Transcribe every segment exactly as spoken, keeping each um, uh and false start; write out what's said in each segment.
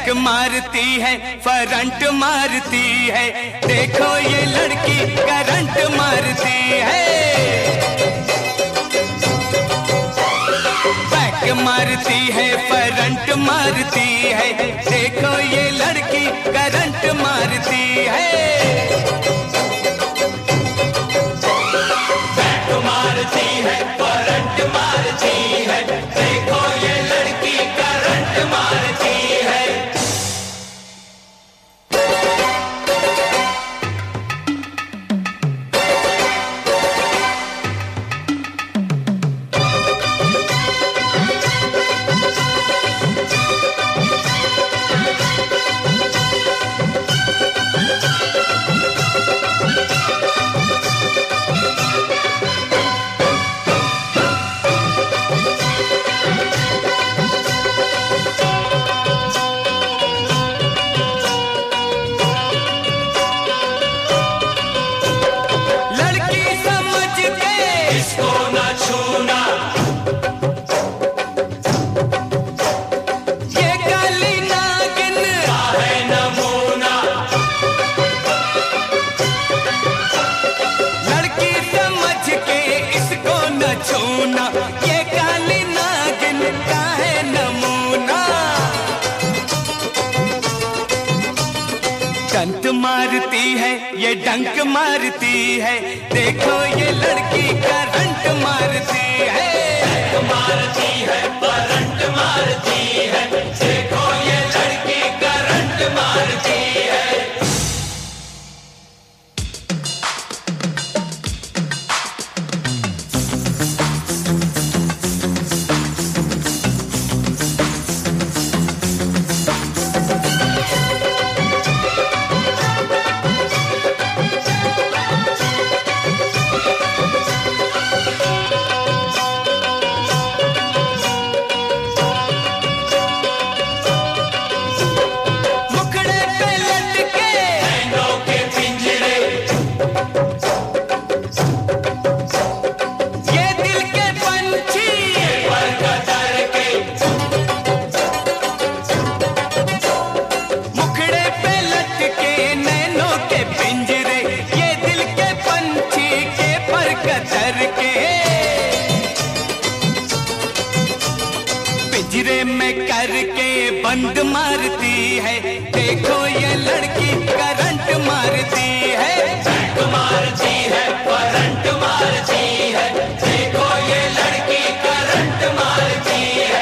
Back मारती है, current मारती है, देखो ये लड़की करंट मारती है। बैक मारती है, करंट मारती है, देखो ये लड़की करंट मारती है। बैक मारती है, करंट मारती है, देखो ये लड़की करंट मारती है। ये काली नागिन का है नमूना। डंक मारती है, ये डंक मारती है, देखो ये लड़की करंट मारती है। डंक मारती है, करंट मारती है, देखो ये लड़की करंट मारती है। पिंजरे में करके बंद मारती है, देखो ये लड़की करंट मारती है। बैक मारती है, करंट मारती है, देखो ये लड़की करंट मारती है।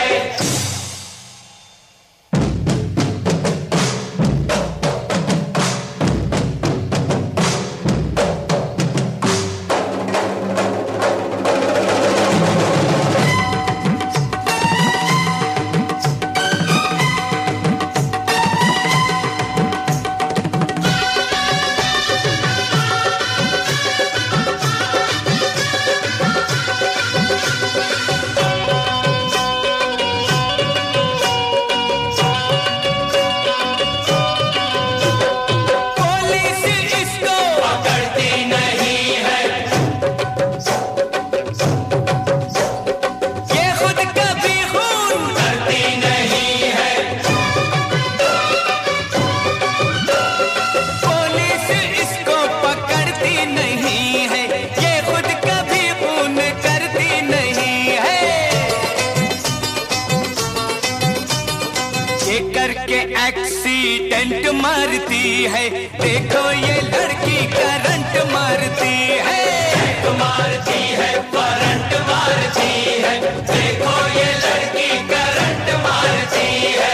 करके एक्सीडेंट मारती है, देखो ये लड़की करंट मारती है। बैक मारती है, करंट मारती है, देखो ये लड़की करंट मारती है।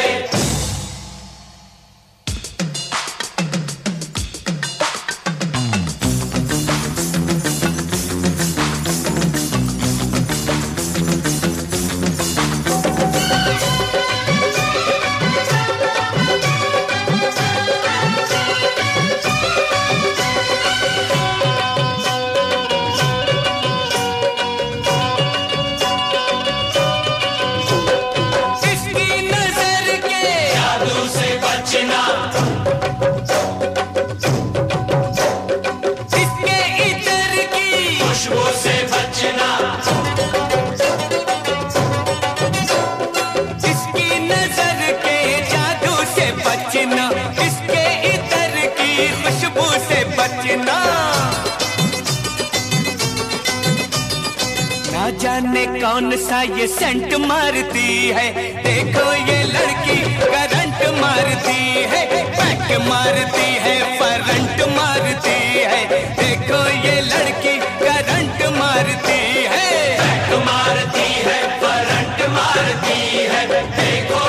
इसकी नजर के बचना। ना जाने कौन सा ये सेंट मारती है, देखो ये लड़की करंट मारती है, पैक मारती है, करंट मारती है, देखो ये लड़की करंट मारती है, पैक मारती है, करंट मारती है, देखो